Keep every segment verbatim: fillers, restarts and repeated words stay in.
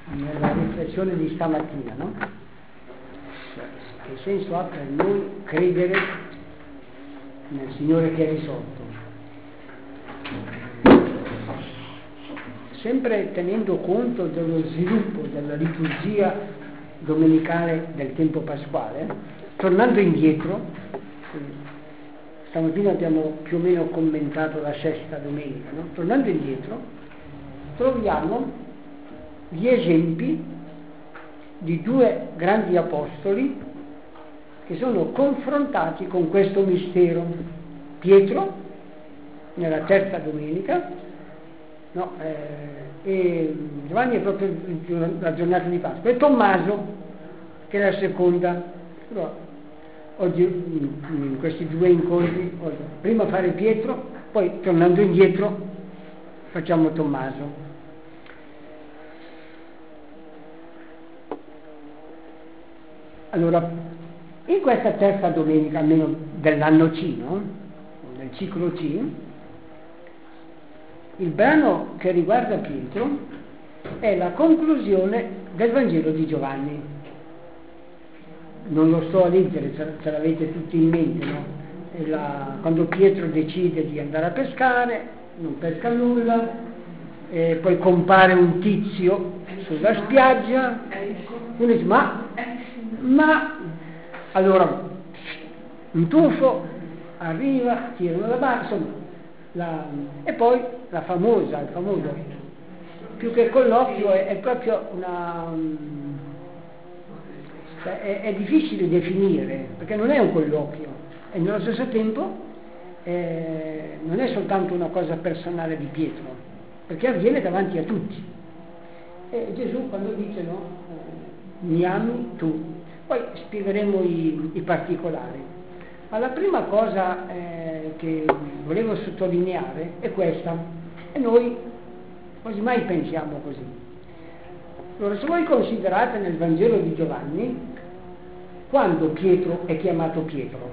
nella riflessione di stamattina, no? Che senso ha per noi credere nel Signore che è risorto? Sempre tenendo conto dello sviluppo della liturgia domenicale del tempo pasquale, tornando indietro, stamattina abbiamo più o meno commentato la sesta domenica, no? Tornando indietro, troviamo gli esempi di due grandi apostoli che sono confrontati con questo mistero. Pietro, nella terza domenica, no, eh, e Giovanni è proprio la giornata di Pasqua, e Tommaso, che è la seconda. Allora, oggi in questi due incontri, prima fare Pietro, poi tornando indietro facciamo Tommaso. Allora, in questa terza domenica, almeno dell'anno C, no? Del ciclo C, il brano che riguarda Pietro è la conclusione del Vangelo di Giovanni. Non lo sto a leggere, ce l'avete tutti in mente, no? È la, quando Pietro decide di andare a pescare, non pesca nulla, e poi compare un tizio sulla spiaggia, uno dice, ma, ma, allora, un tuffo, arriva, tirano la barca, insomma, la, e poi la famosa, il famoso, più che colloquio, è, è proprio una... Cioè, è, è difficile definire, perché non è un colloquio, e nello stesso tempo eh, non è soltanto una cosa personale di Pietro, perché avviene davanti a tutti. E Gesù quando dice, no, eh, mi ami tu, poi spiegheremo i, i particolari. Ma la prima cosa eh, che volevo sottolineare è questa, e noi quasi mai pensiamo così. Allora, se voi considerate nel Vangelo di Giovanni, quando Pietro è chiamato Pietro?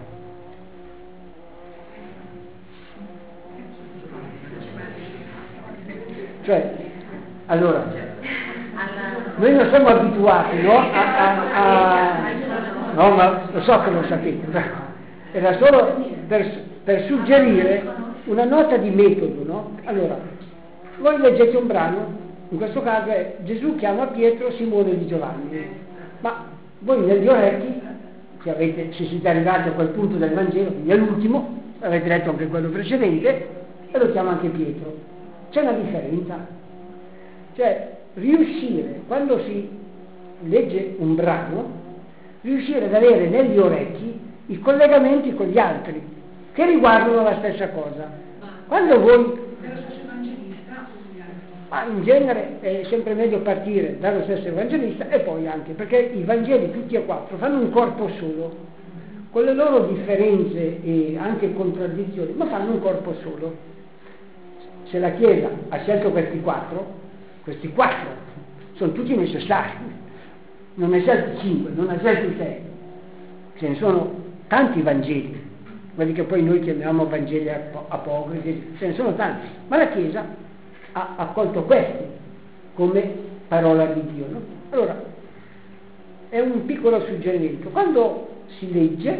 Cioè, allora, noi non siamo abituati, no? A, a, a, no, ma lo so che lo sapete, però era solo per, per suggerire una nota di metodo, no? Allora, voi leggete un brano, in questo caso è Gesù chiama Pietro Simone di Giovanni, ma voi negli orecchi, che avete, se siete arrivati a quel punto del Vangelo, quindi è l'ultimo, avete letto anche quello precedente, e lo chiama anche Pietro. C'è una differenza, cioè riuscire, quando si legge un brano, riuscire ad avere negli orecchi i collegamenti con gli altri, che riguardano la stessa cosa. Quando voi... Ma in genere è sempre meglio partire dallo stesso evangelista e poi anche, perché i Vangeli tutti e quattro fanno un corpo solo, con le loro differenze e anche contraddizioni, ma fanno un corpo solo. Se la Chiesa ha scelto questi quattro, questi quattro sono tutti necessari, non ne ha scelti cinque, non ne ha scelti sei, ce ne sono tanti Vangeli, quelli che poi noi chiamiamo Vangeli apocrifi, ce ne sono tanti, ma la Chiesa ha accolto questi come parola di Dio, no? Allora, è un piccolo suggerimento. Quando si legge,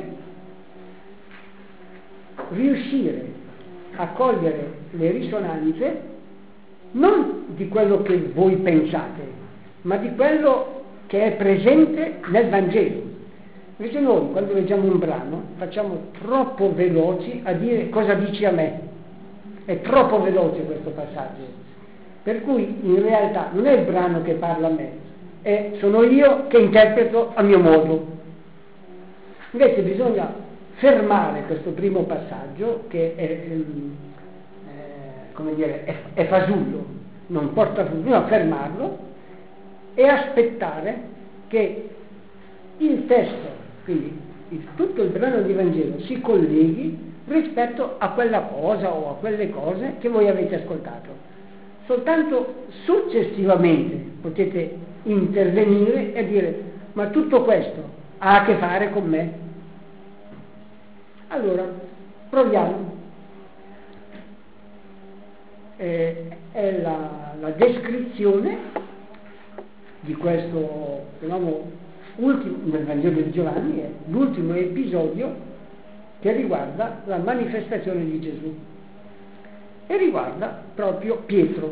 riuscire a cogliere le risonanze non di quello che voi pensate, ma di quello che è presente nel Vangelo. Invece noi, quando leggiamo un brano, facciamo troppo veloci a dire cosa dici a me. È troppo veloce questo passaggio. Per cui in realtà non è il brano che parla a me, è, sono io che interpreto a mio modo. Invece bisogna fermare questo primo passaggio, che è, è, come dire, è, è fasullo, non porta frutto, bisogna fermarlo e aspettare che il testo, quindi il, tutto il brano di Vangelo, si colleghi rispetto a quella cosa o a quelle cose che voi avete ascoltato. Soltanto successivamente potete intervenire e dire, ma tutto questo ha a che fare con me? Allora, proviamo. Eh, è la, la descrizione di questo, chiamiamo, ultimo, nel Vangelo di Giovanni, è l'ultimo episodio che riguarda la manifestazione di Gesù e riguarda proprio Pietro.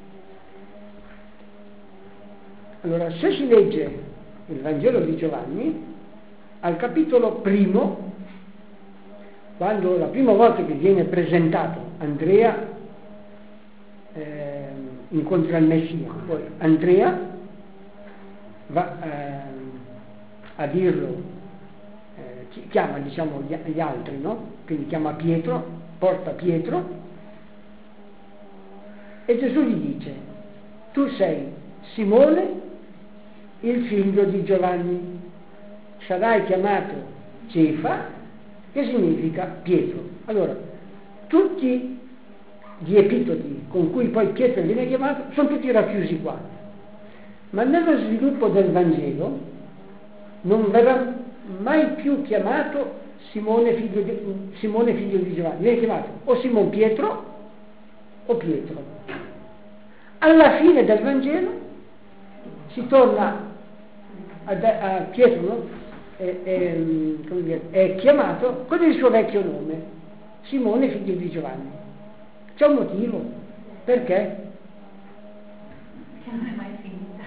Allora, se si legge il Vangelo di Giovanni, al capitolo primo, quando la prima volta che viene presentato Andrea eh, incontra il Messia, poi Andrea va eh, a dirlo, eh, chiama diciamo gli, gli altri, no? Quindi chiama Pietro, porta Pietro e Gesù gli dice: tu sei Simone, il figlio di Giovanni, sarai chiamato Cefa, che significa Pietro. Allora, tutti gli epitodi con cui poi Pietro viene chiamato sono tutti racchiusi qua, ma nello sviluppo del Vangelo non verrà mai più chiamato Simone figlio di, Simone figlio di Giovanni, viene chiamato o Simon Pietro o Pietro. Alla fine del Vangelo si torna a, a Pietro, no? È, è, come dire, è chiamato con il suo vecchio nome, Simone figlio di Giovanni. C'è un motivo, perché? Che non è mai finita.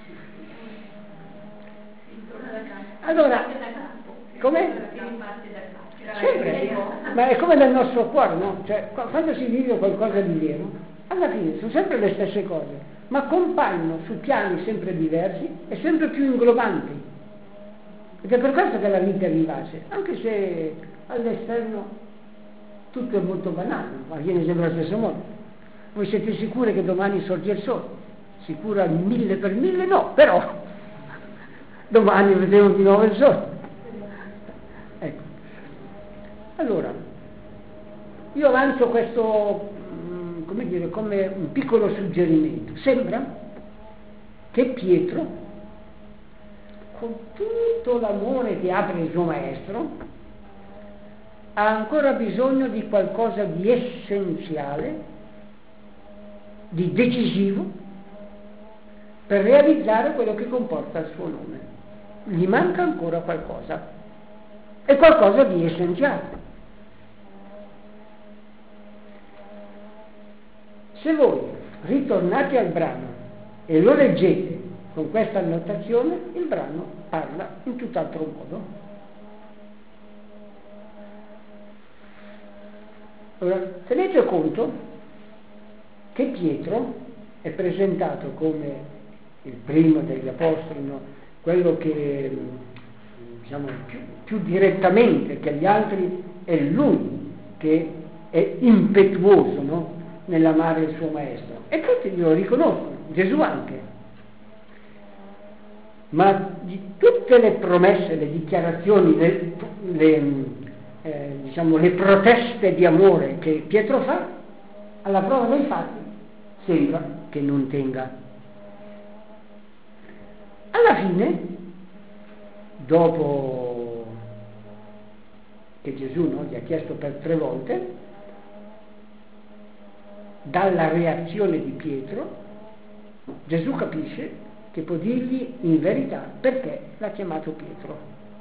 Allora, come? Sempre, ma è come nel nostro cuore, no? Cioè, quando si vive qualcosa di vero, alla fine sono sempre le stesse cose, ma compaiono su piani sempre diversi e sempre più inglobanti. Ed è per questo che la vita è vivace, anche se all'esterno tutto è molto banale, ma avviene sempre allo stesso modo. Voi siete sicuri che domani sorge il sole? Sicura al mille per mille? No, però domani vedremo di nuovo il sole. Ecco. Allora, io avanzo questo, come dire, come un piccolo suggerimento. Sembra che Pietro, con tutto l'amore che ha per il suo maestro, ha ancora bisogno di qualcosa di essenziale, di decisivo, per realizzare quello che comporta il suo nome. Gli manca ancora qualcosa, è qualcosa di essenziale. Se voi ritornate al brano e lo leggete con questa annotazione, il brano parla in tutt'altro modo. Allora, tenete conto che Pietro è presentato come il primo degli apostoli, no? Quello che, diciamo, più, più direttamente che gli altri è lui che è impetuoso, no? Nell'amare il suo maestro, e tutti lo riconoscono, Gesù anche. Ma di tutte le promesse, le dichiarazioni, le, le, eh, diciamo, le proteste di amore che Pietro fa, alla prova dei fatti sembra che non tenga. Alla fine, dopo che Gesù, no, gli ha chiesto per tre volte, dalla reazione di Pietro, Gesù capisce che può dirgli in verità perché l'ha chiamato Pietro.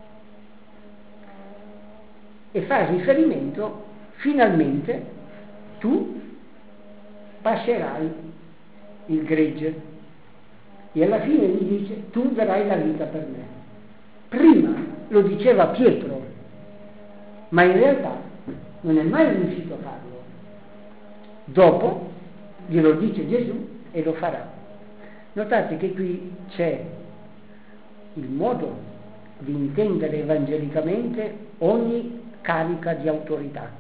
E fa riferimento, finalmente, tu pascerai il gregge. E alla fine gli dice, tu darai la vita per me. Prima lo diceva Pietro, ma in realtà non è mai riuscito a farlo. Dopo glielo dice Gesù e lo farà. Notate che qui c'è il modo di intendere evangelicamente ogni carica di autorità.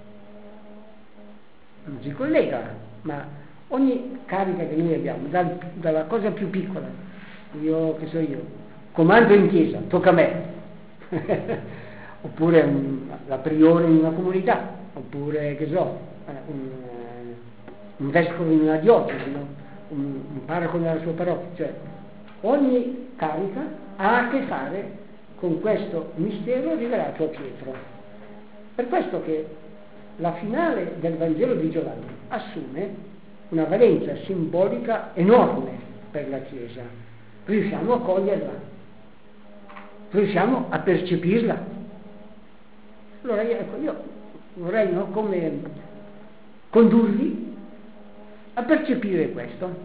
Non si collega, ma ogni carica che noi abbiamo, dal, dalla cosa più piccola, io che so io, comando in chiesa, tocca a me, oppure un, la priore in una comunità, oppure che so, un, un vescovo in una diocesi, no? un, un parroco nella sua parrocchia, cioè ogni carica ha a che fare con questo mistero rivelato a Pietro. Per questo che la finale del Vangelo di Giovanni assume una valenza simbolica enorme per la Chiesa, riusciamo a coglierla, riusciamo a percepirla. Allora io, ecco, io vorrei, no, come condurvi a percepire questo.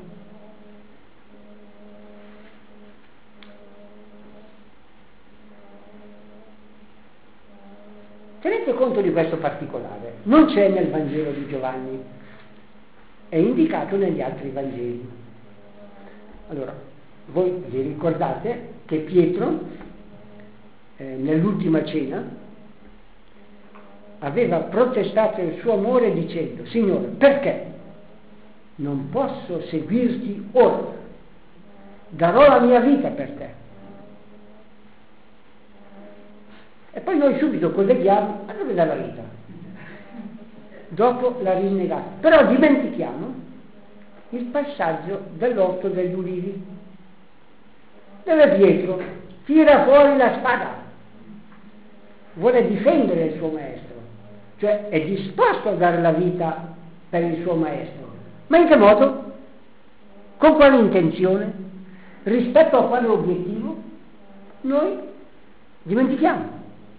Tenete conto di questo particolare, non c'è nel Vangelo di Giovanni, è indicato negli altri Vangeli. Allora, voi vi ricordate che Pietro, eh, nell'ultima cena, aveva protestato il suo amore dicendo: Signore, perché non posso seguirti ora? Darò la mia vita per te. E poi noi subito colleghiamo a dove dà la vita? Dopo la rinnegata. Però dimentichiamo il passaggio dell'orto degli ulivi, dove Pietro tira fuori la spada, vuole difendere il suo maestro, cioè è disposto a dare la vita per il suo maestro. Ma in che modo? Con quale intenzione? Rispetto a quale obiettivo? Noi dimentichiamo.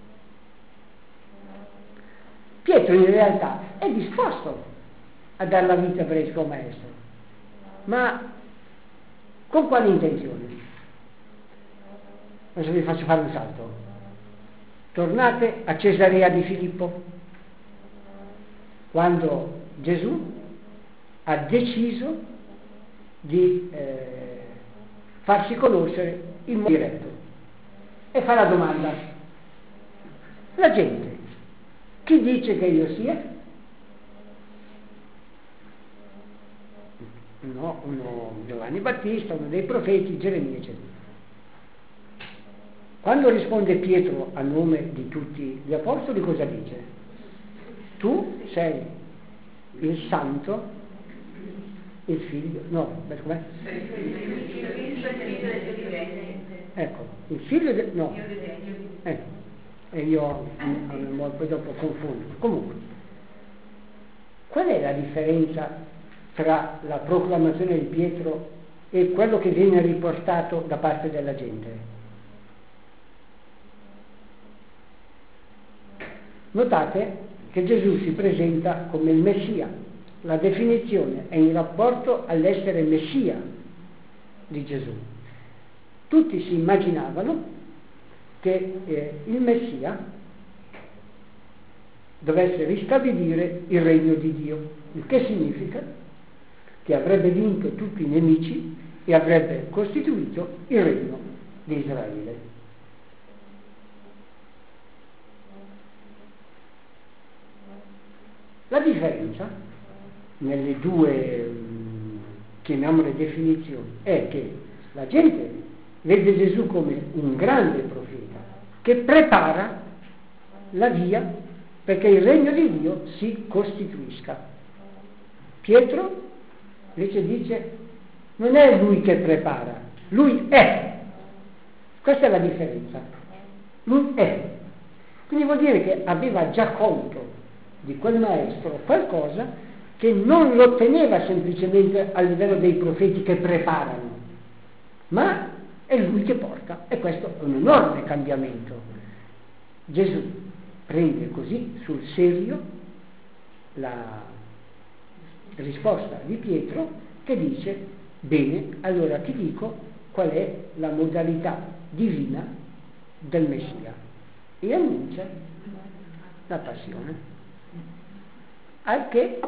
Pietro in realtà è disposto a dare la vita per il suo maestro, ma con quale intenzione? Adesso vi faccio fare un salto. Tornate a Cesarea di Filippo, quando Gesù ha deciso di eh, farsi conoscere in modo diretto, e fa la domanda: la gente, chi dice che io sia? No, uno Giovanni Battista, uno dei profeti, Geremia, eccetera. Quando risponde Pietro a nome di tutti gli apostoli, cosa dice? Tu sei il santo, il figlio, no, beh, com'è? Ecco, il figlio del, no, ecco. E io poi dopo confondo. Comunque, qual è la differenza tra la proclamazione di Pietro e quello che viene riportato da parte della gente? Notate che Gesù si presenta come il Messia. La definizione è in rapporto all'essere Messia di Gesù. Tutti si immaginavano che eh, il Messia dovesse ristabilire il regno di Dio, il che significa che avrebbe vinto tutti i nemici e avrebbe costituito il regno di Israele. La differenza nelle due, chiamiamole, definizioni è che la gente vede Gesù come un grande profeta che prepara la via perché il regno di Dio si costituisca. Pietro invece dice: non è lui che prepara, lui è. Questa è la differenza. Lui è. Quindi vuol dire che aveva già colto di quel maestro qualcosa che non lo otteneva semplicemente a livello dei profeti che preparano, ma è lui che porta, e questo è un enorme cambiamento. Gesù prende così sul serio la risposta di Pietro, che dice: bene, allora ti dico qual è la modalità divina del Messia, e annuncia la passione, al che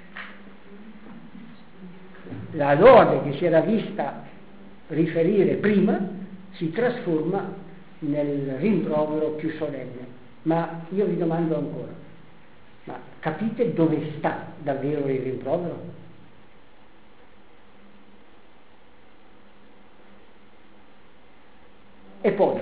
la lode che si era vista riferire prima si trasforma nel rimprovero più solenne. Ma io vi domando ancora: ma capite dove sta davvero il rimprovero? E poi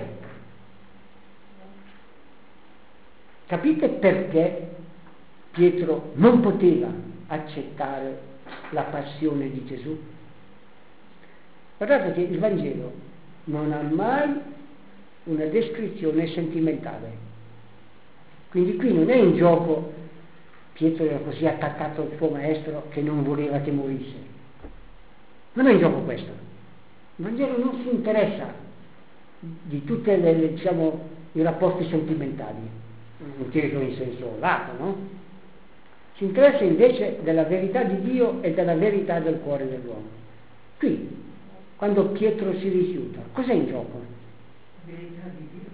capite perché Pietro non poteva accettare la passione di Gesù? Guardate che il Vangelo non ha mai una descrizione sentimentale, quindi qui non è in gioco Pietro era così attaccato al suo maestro che non voleva che morisse, non è in gioco questo. Il Vangelo non si interessa di tutti diciamo, i rapporti sentimentali, inteso in senso lato, no? Si interessa invece della verità di Dio e della verità del cuore dell'uomo. Qui, quando Pietro si rifiuta, cos'è in gioco? Verità di Dio.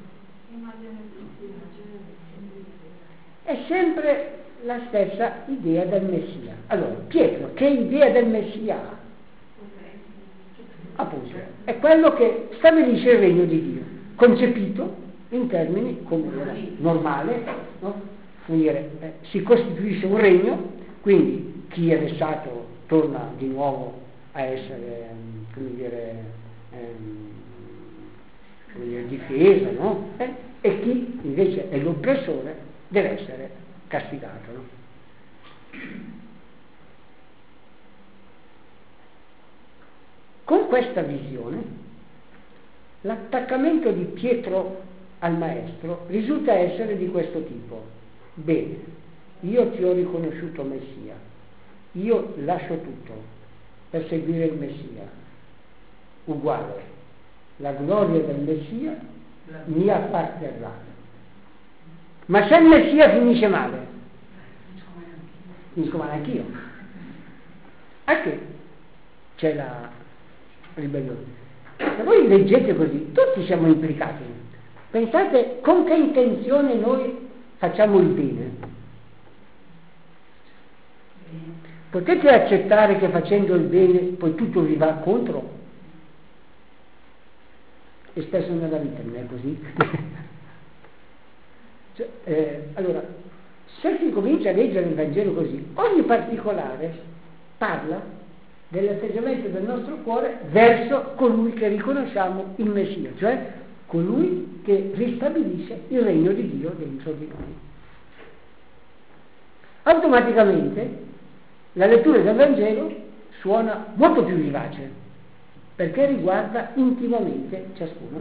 È sempre la stessa idea del Messia. Allora, Pietro, che idea del Messia ha? Appunto, è quello che stabilisce il regno di Dio, concepito in termini come era normale, no? Dire, eh, si costituisce un regno, quindi chi è vessato torna di nuovo a essere, come dire, ehm, come dire difeso, no? Eh? E chi invece è l'oppressore deve essere castigato, no? Con questa visione, l'attaccamento di Pietro al Maestro risulta essere di questo tipo. Bene, io ti ho riconosciuto Messia, io lascio tutto per seguire il Messia. Uguale, la gloria del Messia mi apparterrà. Ma se il Messia finisce male, finisco male anch'io. A che c'è la ribellione? Se voi leggete così, tutti siamo implicati. Pensate con che intenzione noi facciamo il bene. Potete accettare che facendo il bene poi tutto vi va contro? E spesso nella vita non è così. cioè, eh, allora, se si comincia a leggere il Vangelo così, ogni particolare parla dell'atteggiamento del nostro cuore verso colui che riconosciamo il Messia, cioè colui che ristabilisce il regno di Dio dentro di noi. Automaticamente la lettura del Vangelo suona molto più vivace, perché riguarda intimamente ciascuno.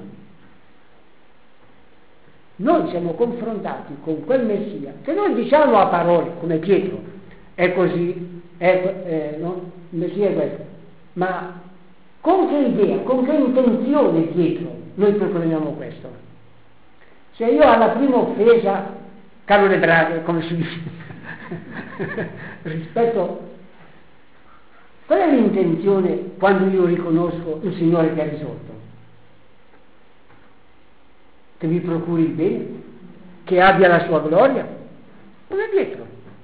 Noi siamo confrontati con quel Messia, che noi diciamo a parole, come Pietro, è così, è, eh, no? Il Messia è questo, ma con che idea, con che intenzione, Pietro, noi proclamiamo questo? Se io alla prima offesa, caro le braghe, come si dice, rispetto, qual è l'intenzione quando io riconosco il Signore che ha risolto? Che mi procuri il bene? Che abbia la sua gloria? Come Pietro.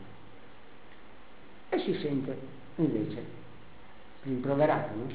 E si sente invece rimproverato, no?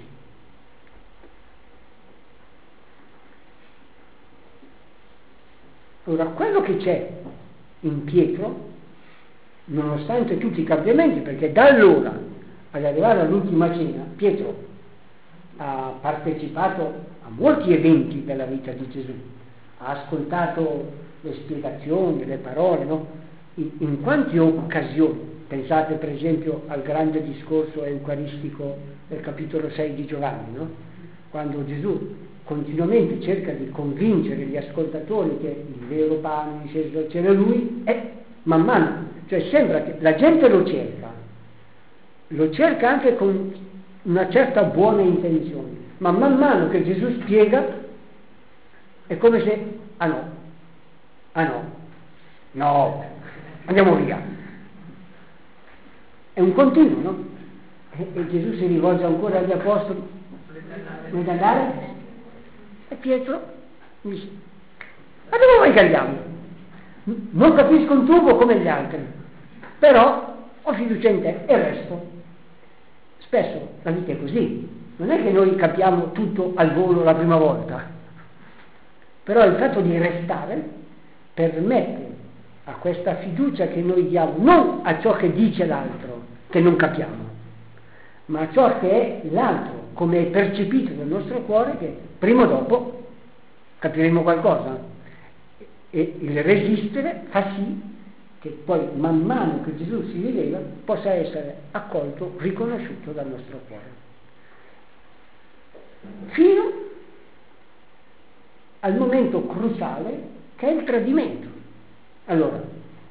Ora, quello che c'è in Pietro, nonostante tutti i cambiamenti, perché da allora ad arrivare all'ultima cena, Pietro ha partecipato a molti eventi della vita di Gesù, ha ascoltato le spiegazioni, le parole, no? In, in quante occasioni? Pensate per esempio al grande discorso eucaristico del capitolo sei di Giovanni, no? Quando Gesù continuamente cerca di convincere gli ascoltatori che il vero pane di Gesù c'era lui, e man mano, cioè sembra che la gente lo cerca, lo cerca anche con una certa buona intenzione, ma man mano che Gesù spiega è come se, ah no, ah no, no, andiamo via. È un continuo, no? E, e Gesù si rivolge ancora agli apostoli, volete andare? E Pietro dice, ma dove vuoi che andiamo? Non capisco un tubo come gli altri, però ho fiducia in te e resto. Spesso la vita è così, non è che noi capiamo tutto al volo la prima volta, però il fatto di restare permette a questa fiducia che noi diamo non a ciò che dice l'altro, che non capiamo, ma a ciò che è l'altro, come è percepito nel nostro cuore, che prima o dopo capiremo qualcosa. E il resistere fa sì che poi man mano che Gesù si rivela possa essere accolto, riconosciuto dal nostro cuore. Fino al momento cruciale che è il tradimento. Allora,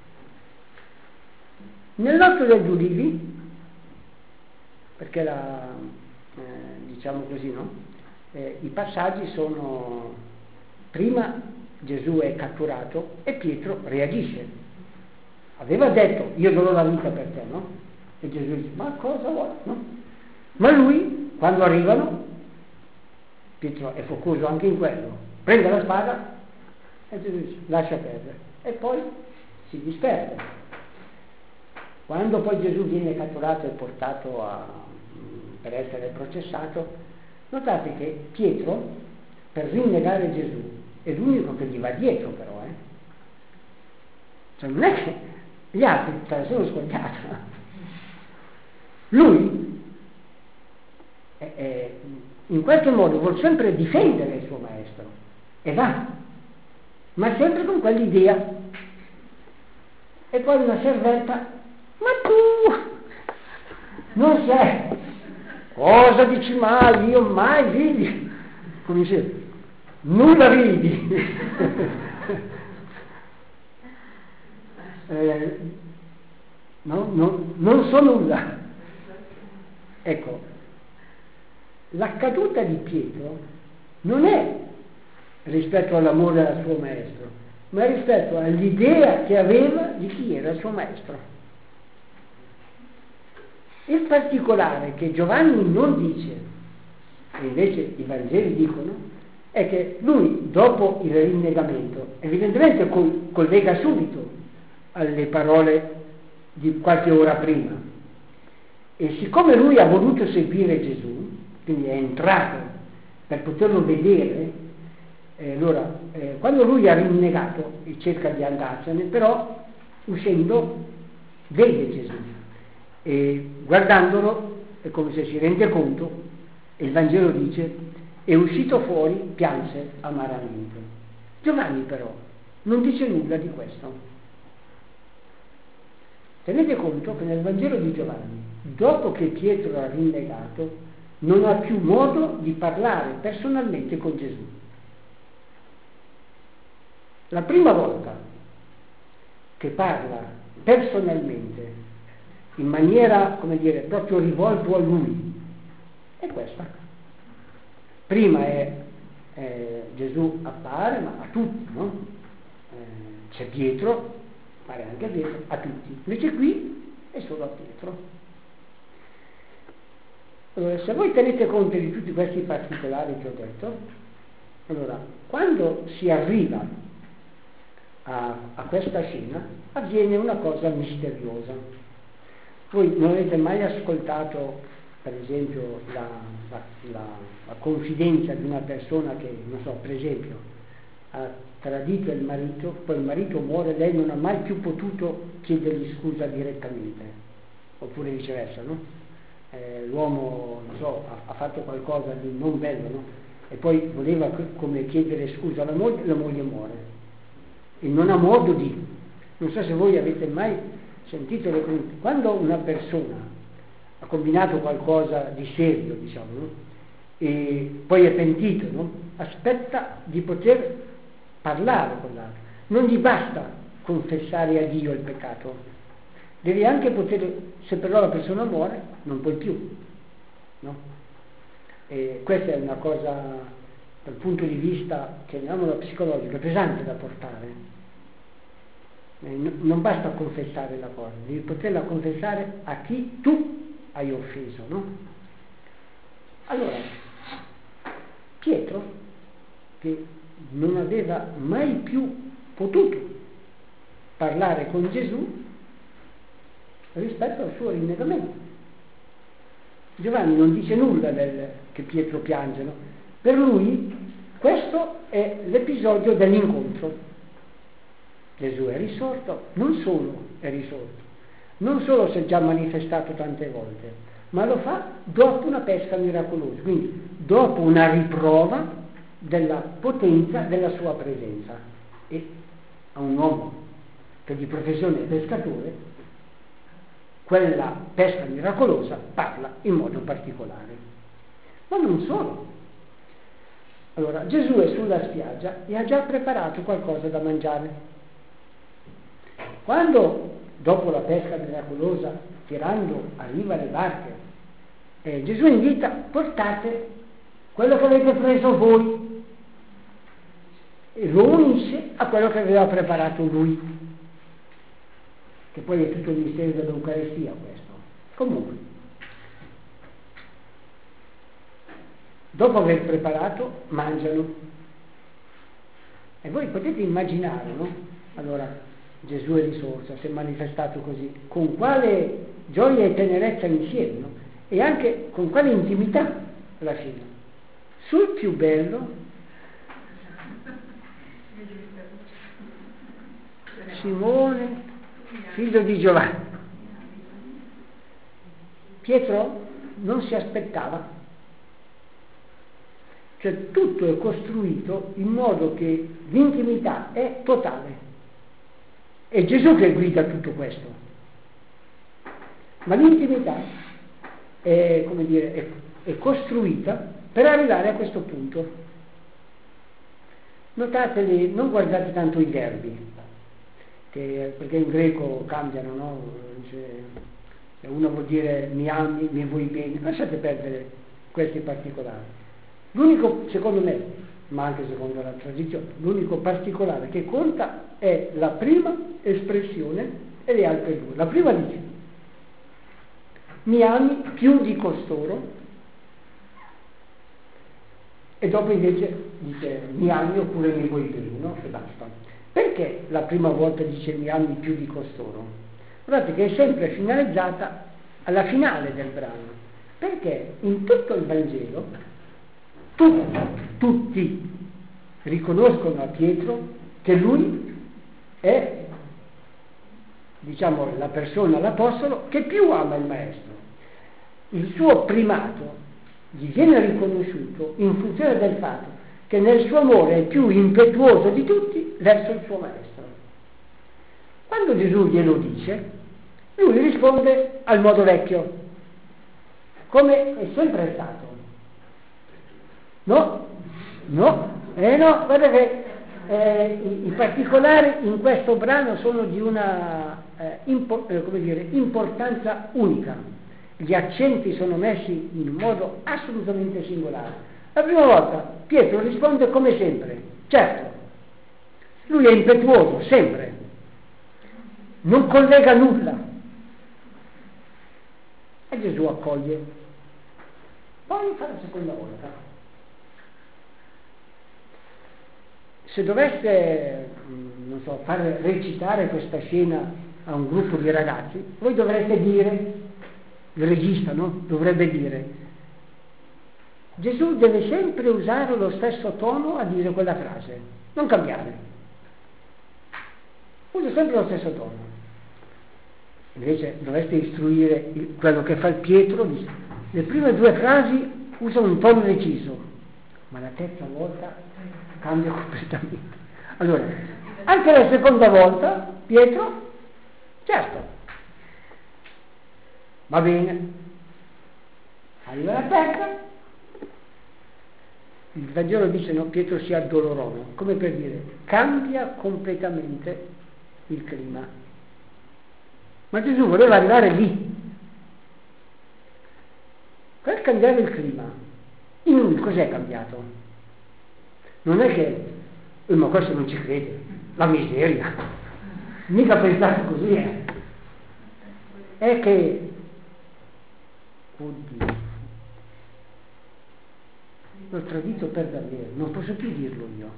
nell'otto degli ulivi, perché la, eh, diciamo così, no? eh, i passaggi sono: prima Gesù è catturato e Pietro reagisce. Aveva detto: io darò la vita per te, no? E Gesù dice: ma cosa vuoi, no? Ma lui, quando arrivano, Pietro è focoso anche in quello, prende la spada e Gesù dice: lascia perdere, e poi si disperde. Quando poi Gesù viene catturato e portato a, per essere processato, notate che Pietro, per rinnegare Gesù, è l'unico che gli va dietro, però, eh? Cioè non è che gli altri se la sono scordata. Lui è, è, in qualche modo vuol sempre difendere il suo maestro e va, ma sempre con quell'idea. E poi una servetta: ma tu non sei, cosa dici mai? Io mai vidi, come dice, nulla vidi. eh, no, no, non so nulla. Ecco, la caduta di Pietro non è rispetto all'amore al suo maestro, ma rispetto all'idea che aveva di chi era il suo maestro. Il particolare che Giovanni non dice, e invece i Vangeli dicono, è che lui, dopo il rinnegamento, evidentemente col- collega subito alle parole di qualche ora prima. E siccome lui ha voluto seguire Gesù, quindi è entrato per poterlo vedere, eh, allora, eh, quando lui ha rinnegato e cerca di andarsene, però uscendo vede Gesù. E guardandolo è come se si rende conto, e il Vangelo dice: è uscito fuori, pianse amaramente. Giovanni però non dice nulla di questo. Tenete conto che nel Vangelo di Giovanni, dopo che Pietro ha rinnegato, non ha più modo di parlare personalmente con Gesù. La prima volta che parla personalmente, in maniera, come dire, proprio rivolto a lui, è questa. Prima è, eh, Gesù appare, ma a tutti, no? Eh, c'è Pietro, appare anche a Pietro, a tutti. Invece qui è solo a Pietro. Allora, se voi tenete conto di tutti questi particolari che ho detto, allora, quando si arriva a, a questa scena, avviene una cosa misteriosa. Voi non avete mai ascoltato, per esempio, la, la, la, la confidenza di una persona che, non so, per esempio, ha tradito il marito, poi il marito muore, lei non ha mai più potuto chiedergli scusa direttamente, oppure viceversa, no? Eh, l'uomo, non so, ha, ha fatto qualcosa di non bello, no? E poi voleva come chiedere scusa alla moglie, la moglie muore. E non ha modo di... Non so se voi avete mai sentito le cose. Quando una persona ha combinato qualcosa di serio, diciamo, no? E poi è pentito, no? Aspetta di poter parlare con l'altro. Non gli basta confessare a Dio il peccato, devi anche poter, se però la persona muore, non puoi più, no? E questa è una cosa, dal punto di vista, chiamiamolo psicologico, pesante da portare. Non basta confessare la cosa, devi poterla confessare a chi tu hai offeso, no? Allora, Pietro, che non aveva mai più potuto parlare con Gesù rispetto al suo rinnegamento. Giovanni non dice nulla del, che Pietro piange, no? Per lui questo è l'episodio dell'incontro. Gesù è risorto, non solo è risorto, non solo si è già manifestato tante volte, ma lo fa dopo una pesca miracolosa, quindi dopo una riprova della potenza della sua presenza. E a un uomo che di professione è pescatore, quella pesca miracolosa parla in modo particolare. Ma non solo. Allora, Gesù è sulla spiaggia e ha già preparato qualcosa da mangiare. Quando, dopo la pesca miracolosa, tirando a riva le barche, eh, Gesù invita: portate quello che avete preso voi, e lo unisce a quello che aveva preparato lui, che poi è tutto il mistero dell'Eucaristia questo. Comunque, dopo aver preparato, mangiano. E voi potete immaginare, no? Allora, Gesù è risorto, si è manifestato così, con quale gioia e tenerezza insieme, no? E anche con quale intimità alla fine. Sul più bello, Simone, figlio di Giovanni. Pietro non si aspettava. Cioè tutto è costruito in modo che l'intimità è totale. È Gesù che guida tutto questo. Ma l'intimità è, come dire, è, è costruita per arrivare a questo punto. Notateli, non guardate tanto i verbi, che, perché in greco cambiano, no? Cioè, uno vuol dire mi ami, mi vuoi bene, lasciate perdere questi particolari. L'unico, secondo me, ma anche secondo la tradizione, l'unico particolare che conta è la prima espressione e le altre due. La prima dice mi ami più di costoro, e dopo invece dice mi ami oppure mi vuoi bene, no? E basta. Perché la prima volta dice mi ami più di costoro? Guardate che è sempre finalizzata alla finale del brano, perché in tutto il Vangelo tutti, tutti riconoscono a Pietro che lui è, diciamo, la persona, l'apostolo che più ama il maestro. Il suo primato gli viene riconosciuto in funzione del fatto che nel suo amore è più impetuoso di tutti verso il suo maestro. Quando Gesù glielo dice, lui risponde al modo vecchio, come è sempre stato. No, no, eh no, guarda che eh, i, i particolari in questo brano sono di una eh, impo- eh, come dire, importanza unica. Gli accenti sono messi in un modo assolutamente singolare. La prima volta Pietro risponde come sempre, certo, lui è impetuoso, sempre, non collega nulla. E Gesù accoglie. Poi fa la seconda volta. Se doveste, non so, far recitare questa scena a un gruppo di ragazzi, voi dovreste dire, il regista, no? Dovrebbe dire, Gesù deve sempre usare lo stesso tono a dire quella frase, non cambiare. Usa sempre lo stesso tono. Invece dovreste istruire il, quello che fa il Pietro, dice, le prime due frasi usa un tono deciso, ma la terza volta cambia completamente. Allora, anche la seconda volta, Pietro, certo, va bene, arriva la terza, il Vangelo dice no, Pietro si addolorò, come per dire, cambia completamente il clima. Ma Gesù voleva arrivare lì. Per cambiare il clima, in lui cos'è cambiato? Non è che, eh, ma questo non ci crede, la miseria, mica pensate così, eh. È che, oddio, l'ho tradito per davvero, non posso più dirlo io.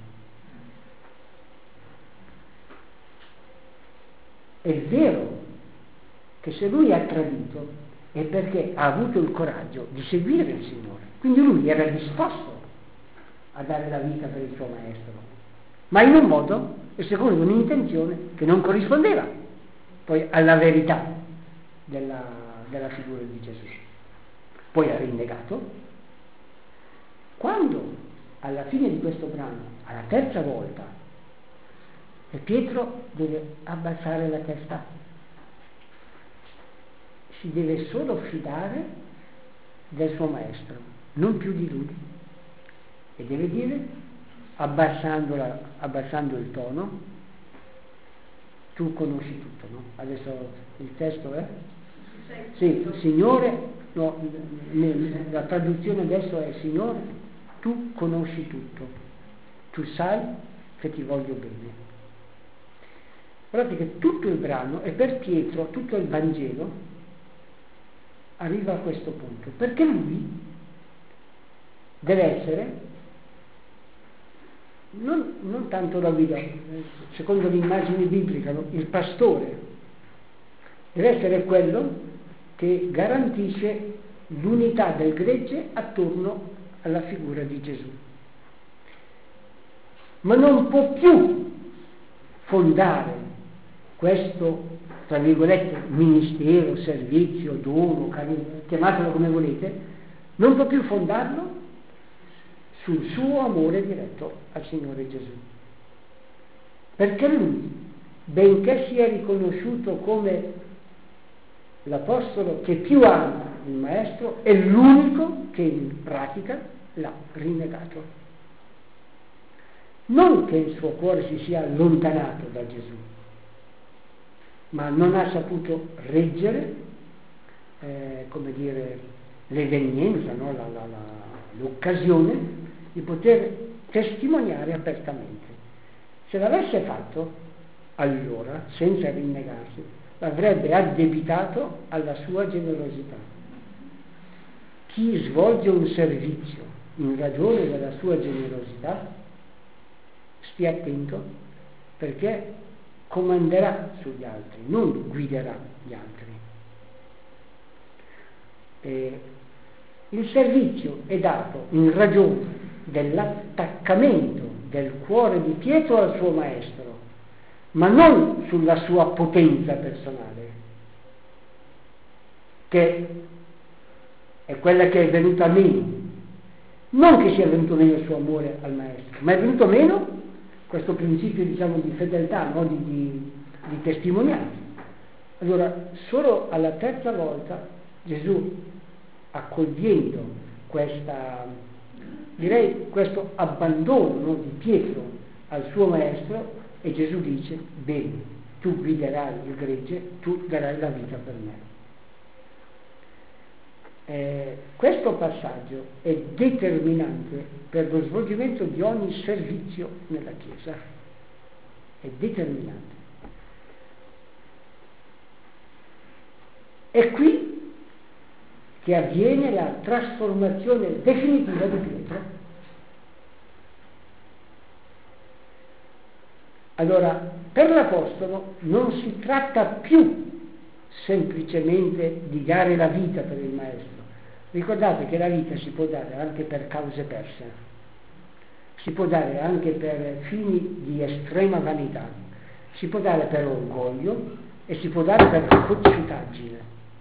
È vero che se lui ha tradito è perché ha avuto il coraggio di seguire il Signore, quindi lui era disposto a dare la vita per il suo maestro, ma in un modo e secondo un'intenzione che non corrispondeva poi alla verità della, della figura di Gesù. Poi ha rinnegato. Quando alla fine di questo brano, alla terza volta, e Pietro deve abbassare la testa, si deve solo fidare del suo maestro, non più di lui. E deve dire, abbassando, la, abbassando il tono, tu conosci tutto, no? Adesso il testo è? Sì, Signore, no, la traduzione adesso è Signore, tu conosci tutto, tu sai che ti voglio bene. Guardate che tutto il brano, e per Pietro tutto il Vangelo arriva a questo punto, perché lui deve essere non, non tanto la guida, secondo l'immagine biblica, no? Il pastore deve essere quello che garantisce l'unità del gregge attorno alla figura di Gesù, ma non può più fondare questo, tra virgolette, ministero, servizio, dono, chiamatelo come volete, non può più fondarlo sul suo amore diretto al Signore Gesù, perché lui, benché sia riconosciuto come l'apostolo che più ama il maestro, è l'unico che in pratica l'ha rinnegato. Non che il suo cuore si sia allontanato da Gesù, ma non ha saputo reggere, eh, come dire, l'evenienza, no? la, la, la, l'occasione di poter testimoniare apertamente. Se l'avesse fatto, allora, senza rinnegarsi, l'avrebbe addebitato alla sua generosità. Chi svolge un servizio in ragione della sua generosità, stia attento, perché comanderà sugli altri, non guiderà gli altri. E il servizio è dato in ragione dell'attaccamento del cuore di Pietro al suo maestro, ma non sulla sua potenza personale, che è quella che è venuta meno. Non che sia venuto meno il suo amore al maestro, ma è venuto meno questo principio, diciamo, di fedeltà, no? di, di, di testimonianza. Allora, solo alla terza volta Gesù, accogliendo questa, direi, questo abbandono, no? di Pietro al suo maestro, e Gesù dice: bene, tu guiderai il gregge, tu darai la vita per me. Eh, questo passaggio è determinante per lo svolgimento di ogni servizio nella Chiesa, è determinante. È qui che avviene la trasformazione definitiva di Pietro. Allora, per l'Apostolo non si tratta più semplicemente di dare la vita per il Maestro. Ricordate che la vita si può dare anche per cause perse, si può dare anche per fini di estrema vanità, si può dare per orgoglio e si può dare per cocciutaggine.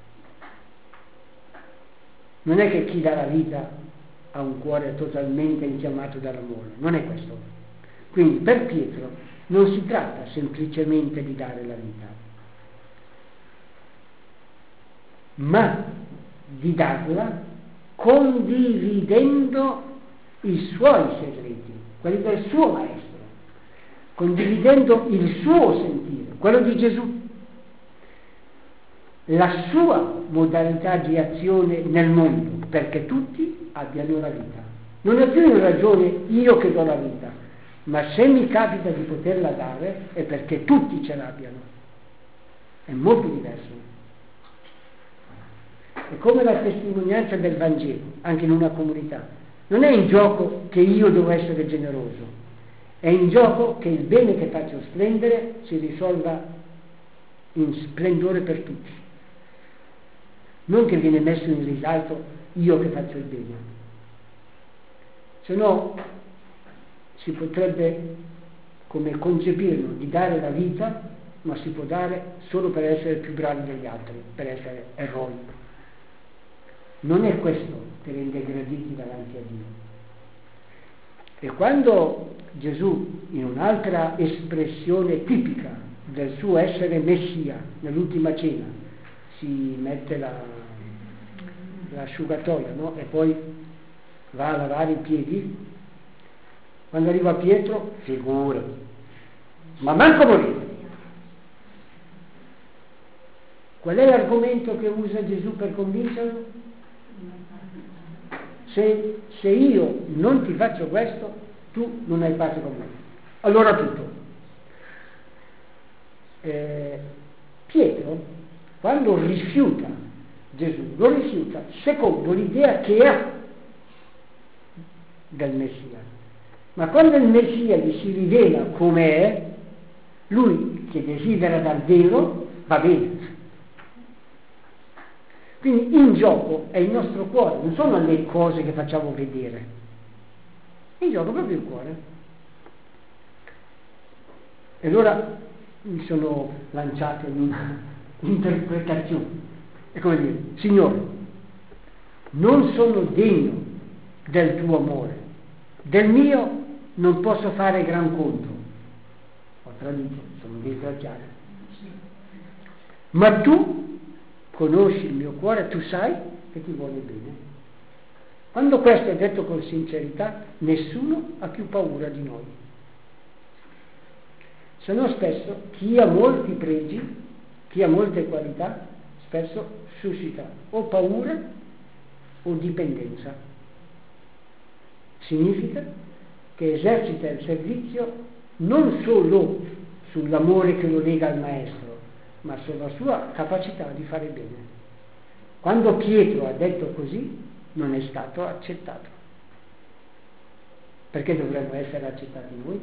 Non è che chi dà la vita ha un cuore totalmente infiammato dall'amore, non è questo. Quindi per Pietro non si tratta semplicemente di dare la vita, ma di darla condividendo i suoi segreti, quelli del suo maestro, condividendo il suo sentire, quello di Gesù, la sua modalità di azione nel mondo, perché tutti abbiano la vita. Non è più in ragione io che do la vita, ma se mi capita di poterla dare è perché tutti ce l'abbiano. È molto diverso. È come la testimonianza del Vangelo, anche in una comunità. Non è in gioco che io devo essere generoso, è in gioco che il bene che faccio splendere si risolva in splendore per tutti. Non che viene messo in risalto io che faccio il bene. Se no si potrebbe, come concepirlo, di dare la vita, ma si può dare solo per essere più bravi degli altri, per essere eroi. Non è questo che rende graditi davanti a Dio. E quando Gesù, in un'altra espressione tipica del suo essere Messia, nell'ultima cena, si mette la, l'asciugatoia, no? E poi va a lavare i piedi, quando arriva Pietro, figurati, ma manco morire. Qual è l'argomento che usa Gesù per convincerlo? se, se io non ti faccio questo, tu non hai pace con me. Allora tutto. Eh, Pietro, quando rifiuta Gesù, lo rifiuta secondo l'idea che ha del Messia. Ma quando il Messia gli si rivela come è, lui che desidera davvero, va bene. Quindi in gioco è il nostro cuore, non sono le cose che facciamo vedere. In gioco è proprio il cuore. E allora mi sono lanciato in un'interpretazione. È come dire, Signore, non sono degno del tuo amore, del mio non posso fare gran conto. Ho tradito, sono disgraziato. Ma tu conosci il mio cuore, tu sai che ti vuole bene. Quando questo è detto con sincerità, nessuno ha più paura di noi. Se no spesso chi ha molti pregi, chi ha molte qualità, spesso suscita o paura o dipendenza. Significa che esercita il servizio non solo sull'amore che lo lega al maestro, ma sulla sua capacità di fare bene. Quando Pietro ha detto così, non è stato accettato. Perché dovremmo essere accettati noi?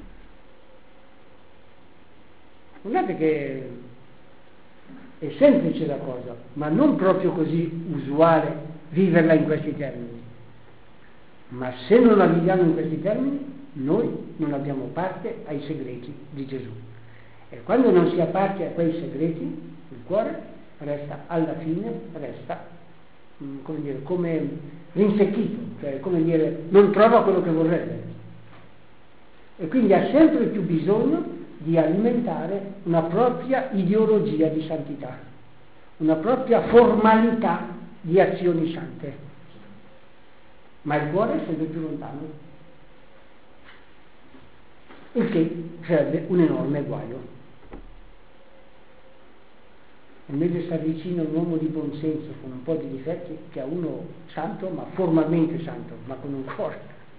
Guardate che è semplice la cosa, ma non proprio così usuale viverla in questi termini. Ma se non la viviamo in questi termini, noi non abbiamo parte ai segreti di Gesù. E quando non si ha parte a quei segreti, il cuore resta, alla fine, resta, come dire, come rinsecchito, cioè come dire, non trova quello che vorrebbe. E quindi ha sempre più bisogno di alimentare una propria ideologia di santità, una propria formalità di azioni sante. Ma il cuore è sempre più lontano. Il che sarebbe un enorme guaio. È meglio stare vicino a un uomo di buon senso con un po' di difetti che a uno santo, ma formalmente santo, ma con un cuore.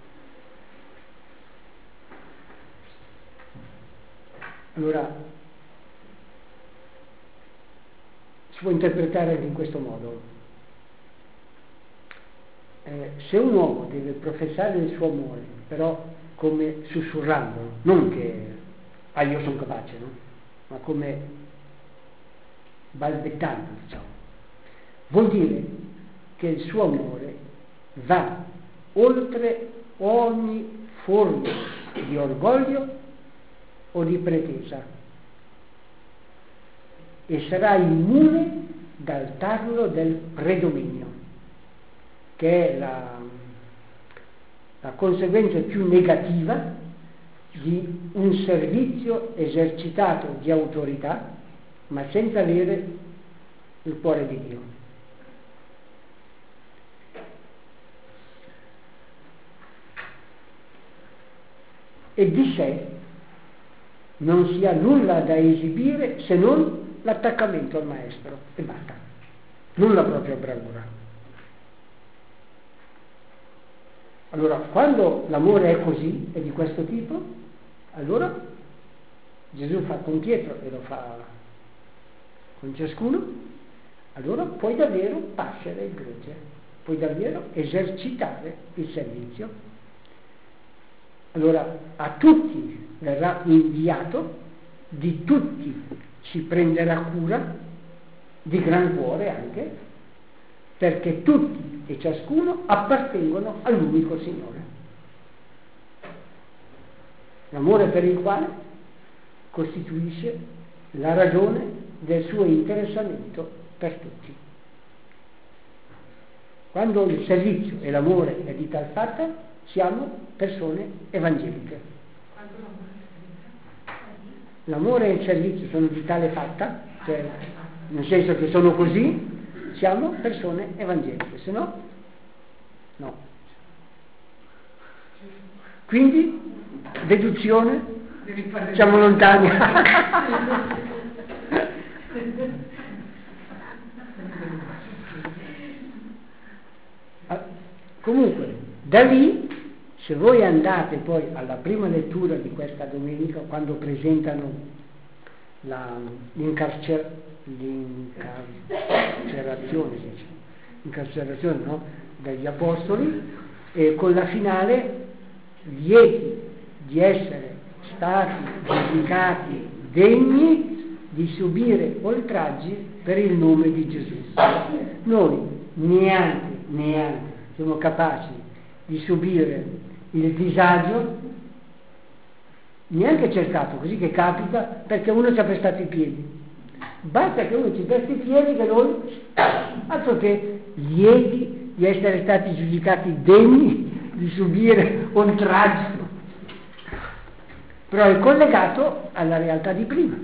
Allora, si può interpretare anche in questo modo. Eh, se un uomo deve professare il suo amore, però come sussurrando, non che ah io sono capace, no? Ma come balbettando, diciamo, vuol dire che il suo amore va oltre ogni forma di orgoglio o di pretesa e sarà immune dal tarlo del predominio, che è la, la conseguenza più negativa di un servizio esercitato di autorità ma senza avere il cuore di Dio. E di sé non si ha nulla da esibire se non l'attaccamento al maestro e basta, non la propria bravura. Allora, quando l'amore è così, è di questo tipo, allora Gesù fa con Pietro e lo fa con ciascuno, allora puoi davvero pascere il gregge, puoi davvero esercitare il servizio. Allora a tutti verrà inviato, di tutti si prenderà cura, di gran cuore anche, perché tutti e ciascuno appartengono all'unico Signore. L'amore per il quale costituisce la ragione del suo interessamento per tutti. Quando il servizio e l'amore è di tal fatta, siamo persone evangeliche. L'amore e il servizio sono di tale fatta, cioè nel senso che sono così, siamo persone evangeliche, se no, no. Quindi, deduzione, siamo lontani. Comunque, da lì, se voi andate poi alla prima lettura di questa domenica, quando presentano la, l'incarcer, l'incarcerazione, dice, incarcerazione no? degli apostoli, e con la finale, lieti di essere stati giudicati degni di subire oltraggi per il nome di Gesù. Noi neanche, neanche siamo capaci di subire il disagio, neanche cercato, così che capita, perché uno ci ha prestato i piedi. Basta che uno ci presti i piedi che noi, altro che lieti di essere stati giudicati degni di subire oltraggio. Però è collegato alla realtà di prima.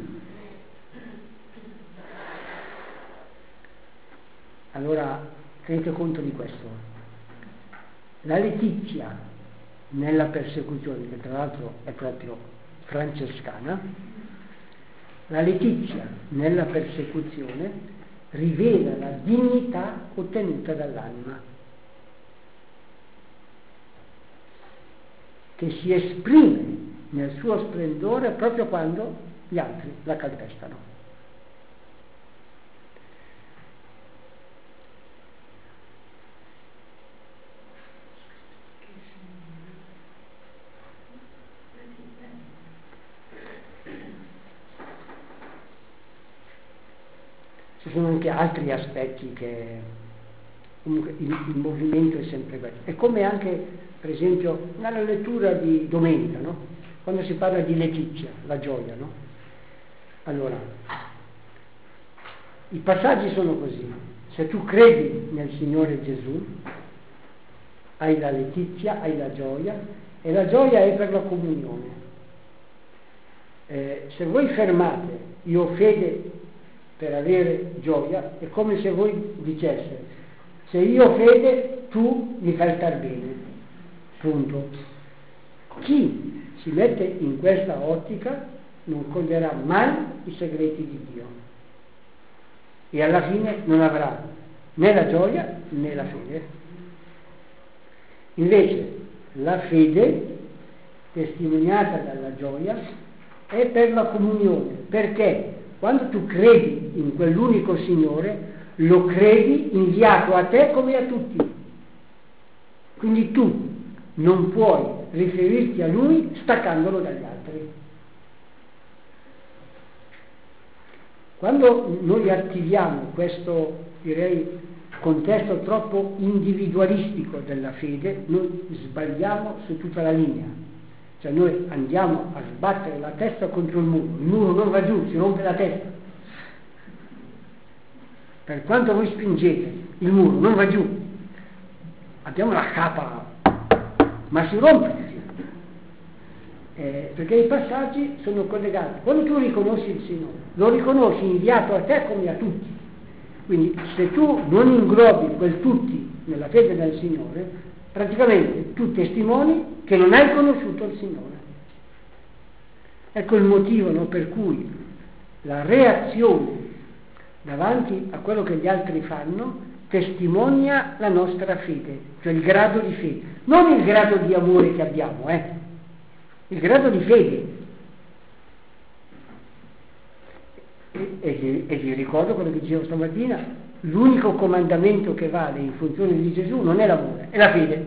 Allora, tenete conto di questo. La letizia nella persecuzione, che tra l'altro è proprio francescana, la letizia nella persecuzione rivela la dignità ottenuta dall'anima, che si esprime nel suo splendore proprio quando gli altri la calpestano. Ci sono anche altri aspetti che comunque il, il movimento è sempre questo. È come anche, per esempio, nella lettura di domenica, no? Quando si parla di letizia, la gioia, no? Allora, i passaggi sono così. Se tu credi nel Signore Gesù, hai la letizia, hai la gioia, e la gioia è per la comunione. Eh, se voi fermate, io ho fede per avere gioia, è come se voi diceste, se io ho fede, tu mi fai star bene. Punto. Chi si mette in questa ottica non coglierà mai i segreti di Dio e alla fine non avrà né la gioia né la fede. Invece la fede, testimoniata dalla gioia, è per la comunione, perché quando tu credi in quell'unico Signore, lo credi inviato a te come a tutti. Quindi tu non puoi riferirti a Lui staccandolo dagli altri. Quando noi attiviamo questo, direi, contesto troppo individualistico della fede, noi sbagliamo su tutta la linea. Cioè noi andiamo a sbattere la testa contro il muro, il muro non va giù, si rompe la testa. Per quanto voi spingete, il muro non va giù. Abbiamo la capa, ma si rompe. Eh, perché i passaggi sono collegati. Quando tu riconosci il Signore, lo riconosci inviato a te come a tutti. Quindi se tu non inglobi quel tutti nella fede del Signore, praticamente tu testimoni che non hai conosciuto il Signore. Ecco il motivo, no, per cui la reazione davanti a quello che gli altri fanno testimonia la nostra fede, cioè il grado di fede, non il grado di amore che abbiamo, eh, il grado di fede. E, e, e vi ricordo quello che dicevo stamattina, l'unico comandamento che vale in funzione di Gesù non è l'amore, è la fede.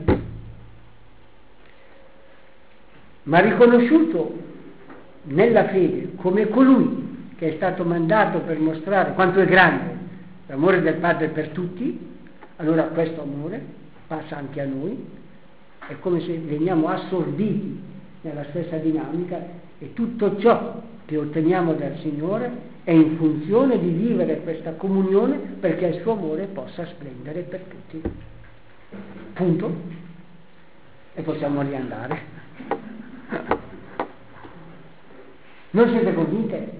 Ma riconosciuto nella fede come colui che è stato mandato per mostrare quanto è grande l'amore del Padre per tutti, allora questo amore passa anche a noi, è come se veniamo assorbiti nella stessa dinamica e tutto ciò che otteniamo dal Signore è in funzione di vivere questa comunione perché il suo amore possa splendere per tutti. Punto. E possiamo riandare. Non siete convinte?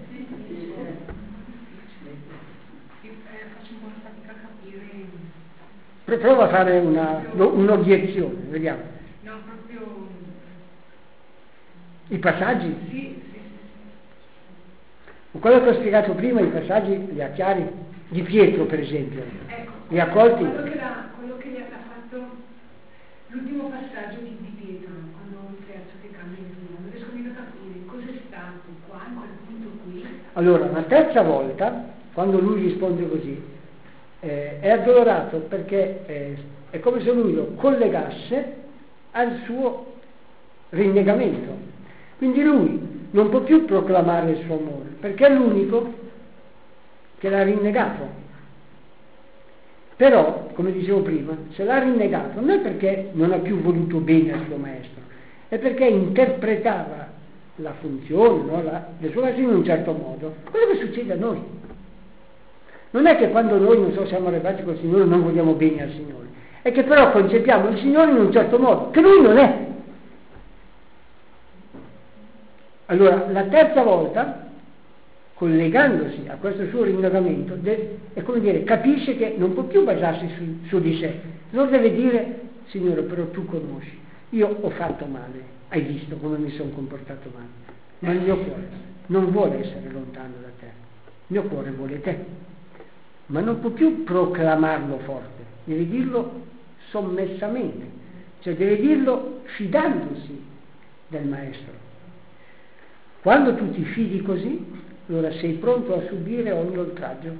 Prova a fare una, un'obiezione, vediamo. No, proprio... I passaggi? Sì, sì, sì. Quello che ho spiegato prima, i passaggi li ha chiari? Di Pietro, per esempio. Ecco, li ha colti? Quello che, l'ha, quello che gli ha fatto l'ultimo passaggio di, di Pietro, no? Quando ho un terzo che cambia il vino, non riesco mica a capire cos'è stato qua, in quel punto qui. Allora, la terza volta, quando lui risponde così, eh, è addolorato perché eh, è come se lui lo collegasse al suo rinnegamento. Quindi lui non può più proclamare il suo amore, perché è l'unico che l'ha rinnegato. Però, come dicevo prima, se l'ha rinnegato non è perché non ha più voluto bene al suo maestro, è perché interpretava la funzione, no, la, del suo maestro in un certo modo. Quello che succede a noi. Non è che quando noi, non so, siamo arrabbiati col Signore non vogliamo bene al Signore, è che però concepiamo il Signore in un certo modo, che Lui non è. Allora, la terza volta, collegandosi a questo suo rinnegamento, de- è come dire, capisce che non può più basarsi su, su di sé, non deve dire, Signore, però tu conosci, io ho fatto male, hai visto come mi sono comportato male, ma il mio cuore non vuole essere lontano da te, il mio cuore vuole te, ma non può più proclamarlo forte, deve dirlo sommessamente, cioè deve dirlo fidandosi del Maestro. Quando tu ti fidi così, allora sei pronto a subire ogni oltraggio.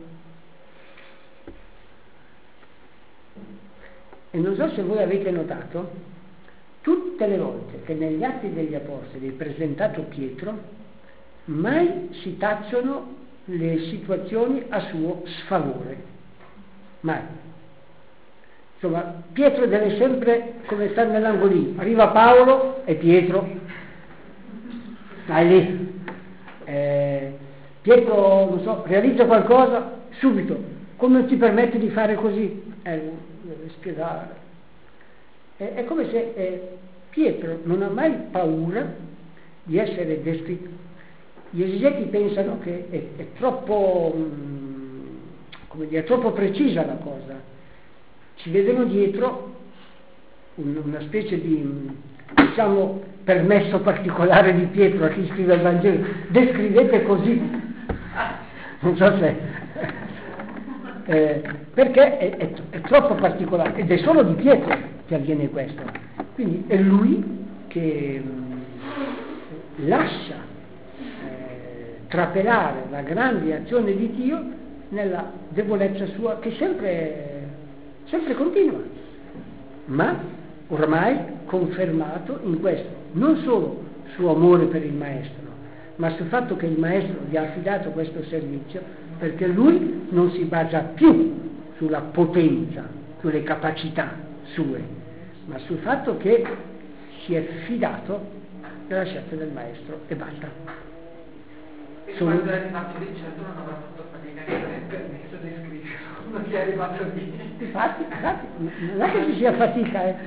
E non so se voi avete notato, tutte le volte che negli Atti degli Apostoli è presentato Pietro, mai si tacciono le situazioni a suo sfavore. Mai. Insomma, Pietro deve sempre, come stare nell'angolino, arriva Paolo e Pietro, stai lì. Eh, Pietro, non so, realizza qualcosa, subito, come ti permette di fare così? Eh, deve spiegare. Eh, è come se eh, Pietro non ha mai paura di essere descritto. Gli esegeti pensano che è, è troppo, mh, come dire, troppo precisa la cosa. Ci vedono dietro un, una specie di, diciamo, permesso particolare di Pietro a chi scrive il Vangelo. Descrivete così. Non so se... Eh, perché è, è, è troppo particolare, ed è solo di Pietro che avviene questo. Quindi è lui che mh, lascia trapelare la grande azione di Dio nella debolezza sua, che sempre, sempre continua, ma ormai confermato in questo, non solo suo amore per il Maestro, ma sul fatto che il Maestro gli ha affidato questo servizio, perché lui non si basa più sulla potenza, sulle capacità sue, ma sul fatto che si è fidato della scelta del Maestro e basta. Sono... Quando è arrivato lì, certo non avrà fatto fatica neanche nel permesso di scrivere, non si è arrivato lì. Infatti, infatti, non è che ci sia fatica, eh.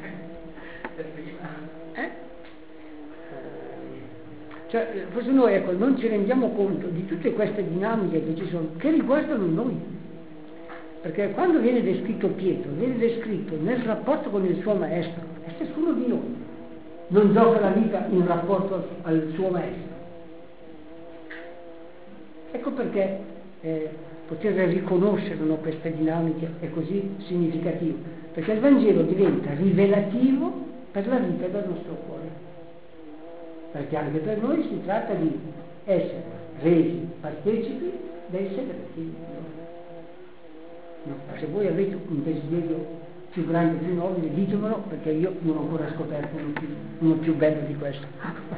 eh? Cioè, forse noi, ecco, non ci rendiamo conto di tutte queste dinamiche che ci sono, che riguardano noi. Perché quando viene descritto Pietro, viene descritto nel rapporto con il suo maestro, e ciascuno di noi non gioca la vita in rapporto al suo maestro. Ecco perché eh, poter riconoscere no, queste dinamiche è così significativo, perché il Vangelo diventa rivelativo per la vita del nostro cuore, perché anche per noi si tratta di essere resi partecipi dei segreti di Dio. No, se voi avete un desiderio più grande, più nobile, ditemelo, perché io non ho ancora scoperto uno più, uno più bello di questo.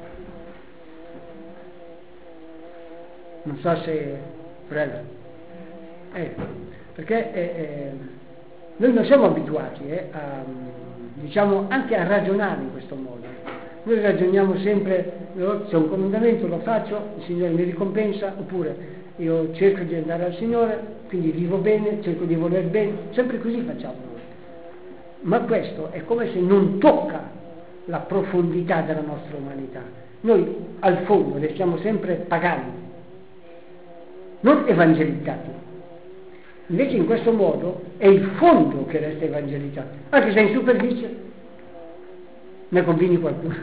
Non so se... Prego. Eh, perché eh, eh, noi non siamo abituati eh, a, diciamo, anche a ragionare in questo modo. Noi ragioniamo sempre, se ho un comandamento lo faccio, il Signore mi ricompensa, oppure io cerco di andare al Signore, quindi vivo bene, cerco di voler bene, sempre così facciamo noi. Ma questo è come se non tocca la profondità della nostra umanità. Noi al fondo restiamo sempre pagani, non evangelizzati. Invece in questo modo è il fondo che resta evangelizzato, anche se in superficie ne convini qualcuno.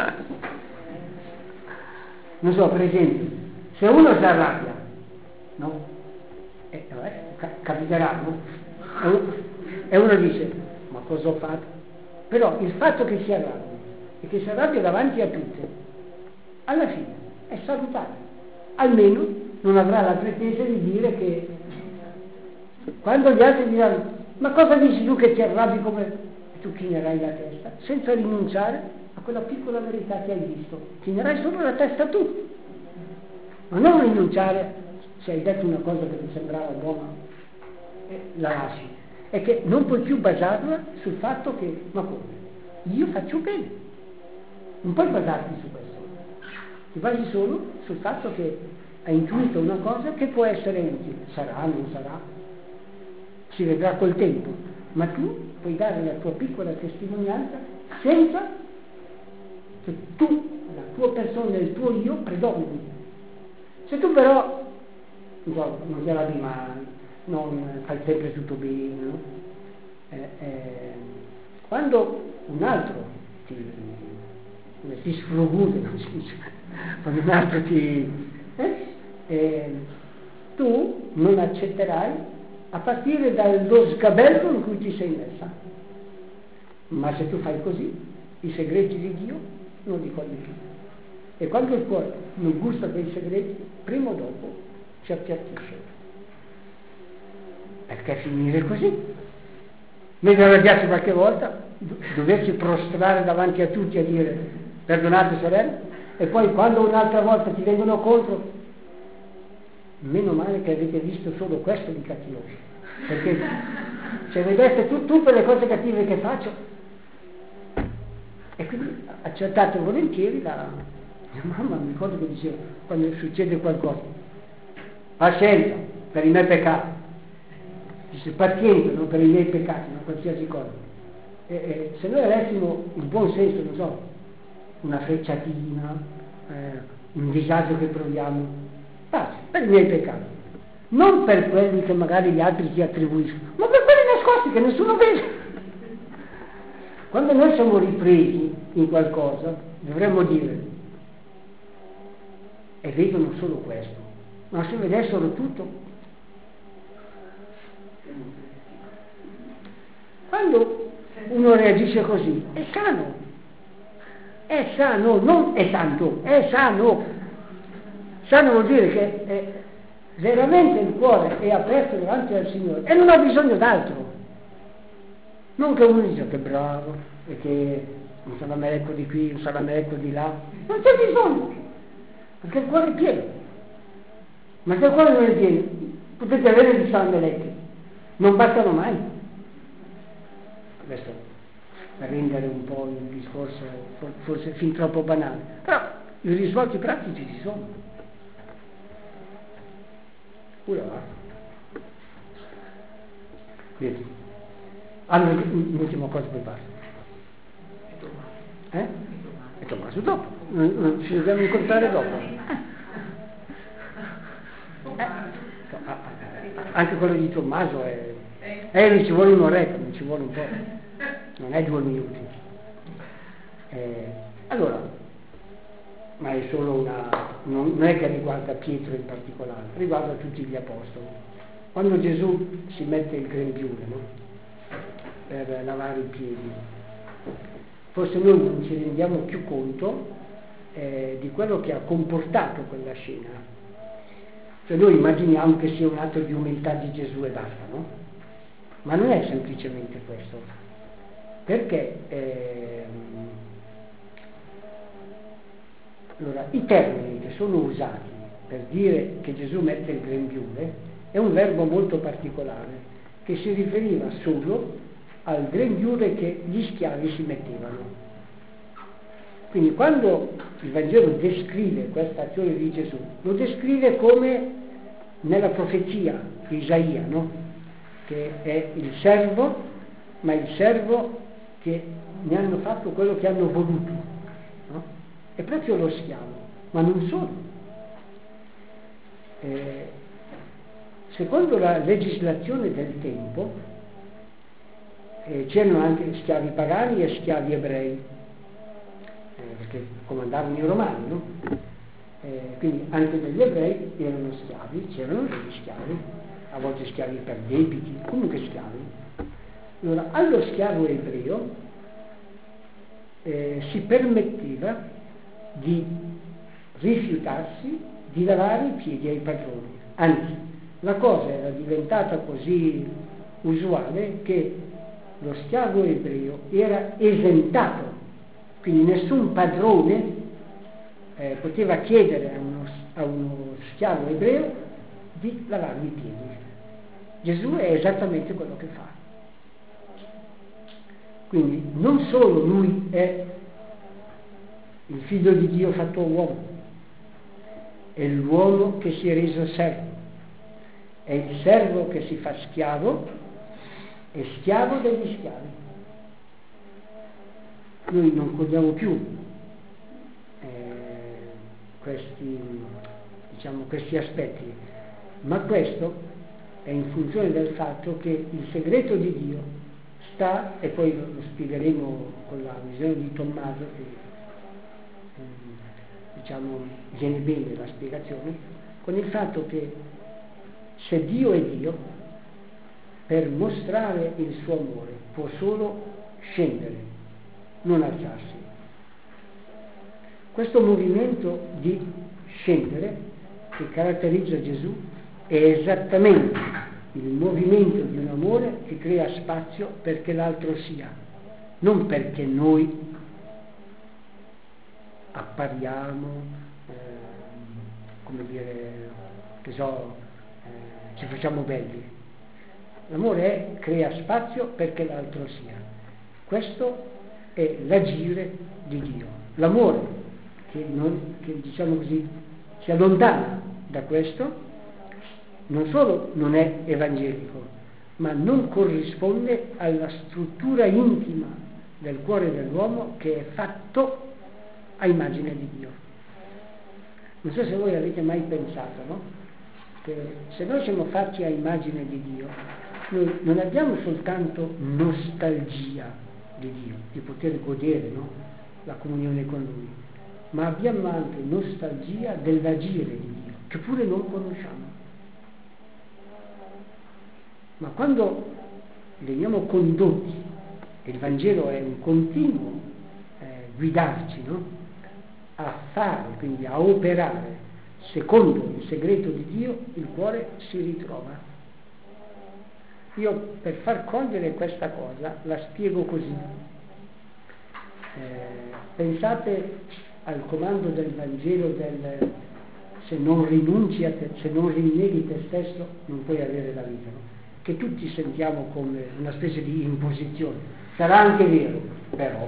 Non so, per esempio, se uno si arrabbia, no? Eh, vabbè, ca- capiterà, no? E uno, e uno dice, ma cosa ho fatto? Però il fatto che si arrabbia e che si arrabbia davanti a tutte, alla fine è salutare. Almeno non avrà la pretesa di dire che quando gli altri diranno ma cosa dici tu che ti arrabbi come... e tu chinerai la testa senza rinunciare a quella piccola verità che hai visto. Chinerai solo la testa tu, ma non rinunciare se hai detto una cosa che ti sembrava buona e la lasci. È che non puoi più basarla sul fatto che, ma come? Io faccio bene. Non puoi basarti su questo. Ti basi solo sul fatto che hai intuito una cosa che può essere utile. Sarà, non sarà. Si vedrà col tempo. Ma tu puoi dare la tua piccola testimonianza senza che tu, la tua persona e il tuo io predomini. Se tu però non, non gliela di male, non fai sempre tutto bene, no? eh, eh, quando un altro ti, ti sfrugude, non si dice, quando un altro ti eh, eh, tu non accetterai a partire dallo sgabello in cui ti sei messa. Ma se tu fai così, i segreti di Dio non li cogli più. E quando il cuore non gusta quei segreti, prima o dopo si appiattisce. Perché finire così? Meglio arrabbiarsi qualche volta, doversi prostrare davanti a tutti a dire perdonate sorelle, e poi quando un'altra volta ti vengono contro, meno male che avete visto solo questo di cattivo, perché se vedeste tu, tu per le cose cattive che faccio, e quindi accettate volentieri la mia mamma, mi ricordo che diceva quando succede qualcosa, pazienza per i miei peccati, dice pazienza non per i miei peccati, ma qualsiasi cosa. E, e, se noi avessimo il buon senso, non so, una frecciatina, eh, un disagio che proviamo, pace, per i miei peccati, non per quelli che magari gli altri ti attribuiscono, ma per quelli nascosti che nessuno vede. Quando noi siamo ripresi in qualcosa, dovremmo dire e vedono solo questo, ma se vedessero tutto. Quando uno reagisce così, è sano, è sano, non è santo, è sano. Sano vuol dire che è, veramente il cuore è aperto davanti al Signore e non ha bisogno d'altro. Non che uno dice che bravo, e che un salamerecco di qui, un salamerecco di là, non c'è bisogno, perché il cuore è pieno. Ma se il cuore non è pieno, potete avere di salamerecchi, non bastano mai. Adesso per rendere un po' il discorso forse fin troppo banale, però i risvolti pratici ci sono. Ora va. Vedi. Allora, l'ultima cosa poi basta. Eh? E Tommaso dopo. Ci dobbiamo incontrare dopo. Eh. Anche quello di Tommaso è... Eh, non ci vuole un'oretta, non ci vuole un po'. Non è due minuti. Eh, allora, ma è solo una... Non è che riguarda Pietro in particolare, riguarda tutti gli apostoli. Quando Gesù si mette il grembiule, no? Per lavare i piedi, forse noi non ci rendiamo più conto eh, di quello che ha comportato quella scena. Cioè noi immaginiamo che sia un atto di umiltà di Gesù e basta, no? Ma non è semplicemente questo, perché eh, allora, i termini che sono usati per dire che Gesù mette il grembiule è un verbo molto particolare che si riferiva solo al grembiule che gli schiavi si mettevano. Quindi quando il Vangelo descrive questa azione di Gesù, lo descrive come nella profezia di Isaia, no? Che è il servo, ma il servo che ne hanno fatto quello che hanno voluto, no? È proprio lo schiavo, ma non solo. Eh, secondo la legislazione del tempo, Eh, c'erano anche schiavi pagani e schiavi ebrei, eh, perché comandavano i romani, no? Eh, quindi anche degli ebrei erano schiavi, c'erano degli schiavi, a volte schiavi per debiti, comunque schiavi. Allora, allo schiavo ebreo eh, si permetteva di rifiutarsi di lavare i piedi ai padroni. Anzi, la cosa era diventata così usuale che lo schiavo ebreo era esentato, quindi nessun padrone eh, poteva chiedere a uno, a uno schiavo ebreo di lavargli i piedi. Gesù è esattamente quello che fa. Quindi non solo lui è il figlio di Dio fatto uomo, è l'uomo che si è reso servo, è il servo che si fa schiavo e schiavo degli schiavi. Noi non cogliamo più eh, questi, diciamo, questi aspetti, ma questo è in funzione del fatto che il segreto di Dio sta, e poi lo spiegheremo con la visione di Tommaso, che eh, diciamo viene bene la spiegazione, con il fatto che se Dio è Dio, per mostrare il suo amore può solo scendere, non alzarsi. Questo movimento di scendere che caratterizza Gesù è esattamente il movimento di un amore che crea spazio perché l'altro sia, non perché noi appariamo, eh, come dire, che so, eh, ci facciamo belli. L'amore è, crea spazio perché l'altro sia. Questo è l'agire di Dio. L'amore che, non, che diciamo così, si allontana da questo, non solo non è evangelico, ma non corrisponde alla struttura intima del cuore dell'uomo che è fatto a immagine di Dio. Non so se voi avete mai pensato, no? Che se noi siamo fatti a immagine di Dio, noi non abbiamo soltanto nostalgia di Dio, di poter godere, no? La comunione con Lui, ma abbiamo anche nostalgia dell'agire di Dio, che pure non conosciamo. Ma quando veniamo condotti, e il Vangelo è un continuo eh, guidarci, no? A fare, quindi a operare secondo il segreto di Dio, il cuore si ritrova. Io per far cogliere questa cosa la spiego così. Eh, pensate al comando del Vangelo del se non rinunci a te, se non rinneghi te stesso non puoi avere la vita, no? Che tutti sentiamo come una specie di imposizione. Sarà anche vero, però,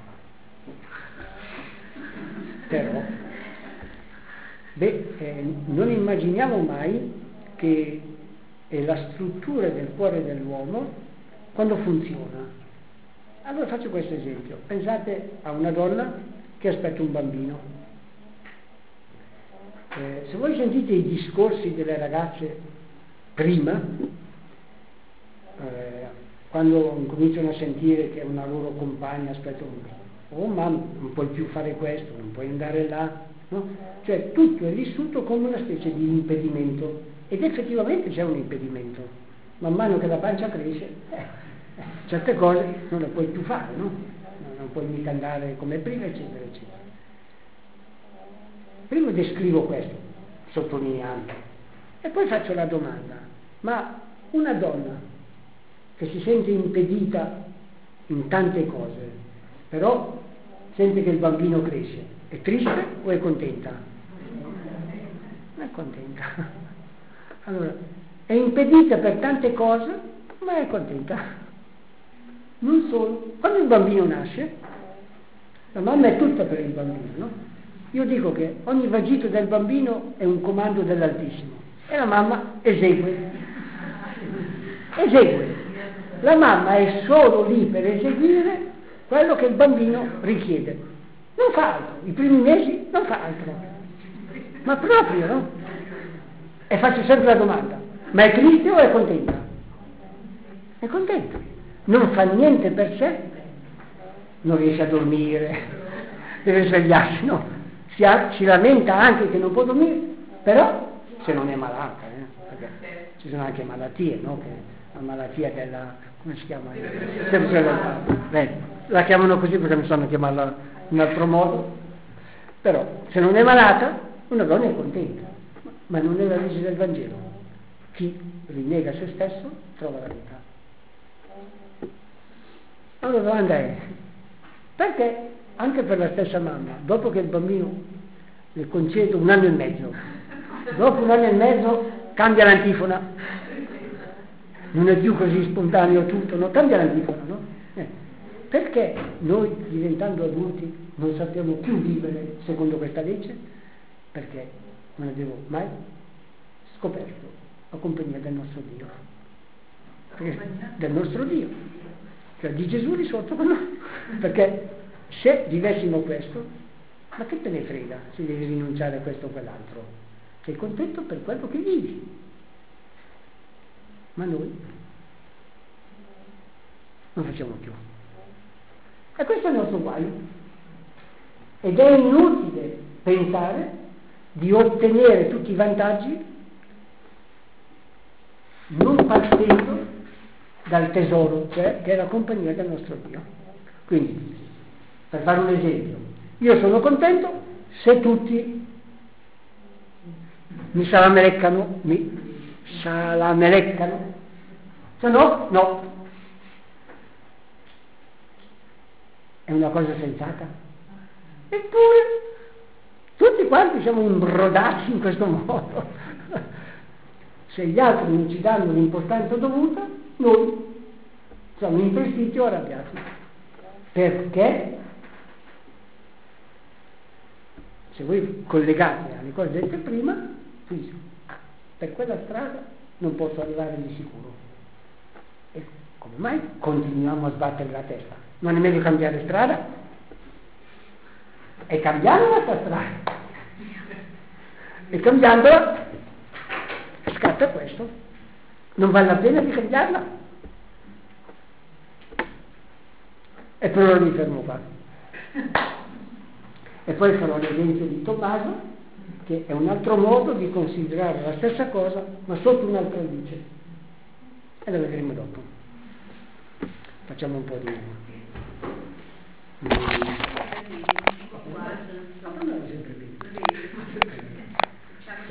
però, beh, eh, non immaginiamo mai che è la struttura del cuore dell'uomo quando funziona. Allora faccio questo esempio. Pensate a una donna che aspetta un bambino. Eh, se voi sentite i discorsi delle ragazze prima, eh, quando cominciano a sentire che una loro compagna aspetta un bambino, oh mamma, non puoi più fare questo, non puoi andare là, no? Cioè tutto è vissuto come una specie di impedimento. Ed effettivamente c'è un impedimento. Man mano che la pancia cresce, eh, certe cose non le puoi più fare, no? Non puoi mica andare come prima, eccetera, eccetera. Prima descrivo questo, sottolineando, e poi faccio la domanda: ma una donna che si sente impedita in tante cose, però sente che il bambino cresce, è triste o è contenta? Non è contenta. Allora, è impedita per tante cose, ma è contenta. Non solo. Quando il bambino nasce, la mamma è tutta per il bambino, no? Io dico che ogni vagito del bambino è un comando dell'Altissimo e la mamma esegue. Esegue. La mamma è solo lì per eseguire quello che il bambino richiede. Non fa altro. I primi mesi non fa altro. Ma proprio, no? E faccio sempre la domanda: ma è triste o è contenta? È contenta. Non fa niente per sé, non riesce a dormire, deve svegliarsi, no? Si, ha, si lamenta anche che non può dormire, però se non è malata, eh? Perché ci sono anche malattie, no? Che la malattia della come si chiama? Depressione del parto. Beh, la chiamano così perché non sanno chiamarla in altro modo, però se non è malata una donna è contenta, ma non è la legge del Vangelo. Chi rinnega se stesso trova la vita. Allora la domanda è, perché anche per la stessa mamma, dopo che il bambino le concede un anno e mezzo, dopo un anno e mezzo cambia l'antifona, non è più così spontaneo tutto, no? Cambia l'antifona, no? Eh. Perché noi diventando adulti non sappiamo più vivere secondo questa legge? Perché non abbiamo mai scoperto la compagnia del nostro Dio, perché, del nostro Dio, cioè di Gesù lì sotto con noi, perché se vivessimo questo, ma che te ne frega se devi rinunciare a questo o quell'altro? Sei contento per quello che vivi. Ma noi non facciamo più. E questo è il nostro guaio. Ed è inutile pensare di ottenere tutti i vantaggi non partendo dal tesoro, cioè che è la compagnia del nostro Dio. Quindi, per fare un esempio, io sono contento se tutti mi salameleccano, mi salameleccano, se no, no. È una cosa sensata. Eppure, tutti quanti siamo imbrodati in questo modo. Se gli altri non ci danno l'importanza dovuta, noi siamo impestiti o arrabbiati. Perché? Se voi collegate alle cose dette prima, dice, ah, per quella strada non posso arrivare di sicuro. E come mai continuiamo a sbattere la testa? Non è meglio cambiare strada? E cambiare questa strada. E cambiandola scatta questo. Non vale la pena di cambiarla. E per ora mi fermo qua. E poi farò l'esempio di Tommaso, che è un altro modo di considerare la stessa cosa, ma sotto un'altra luce. E la vedremo dopo. Facciamo un po' di...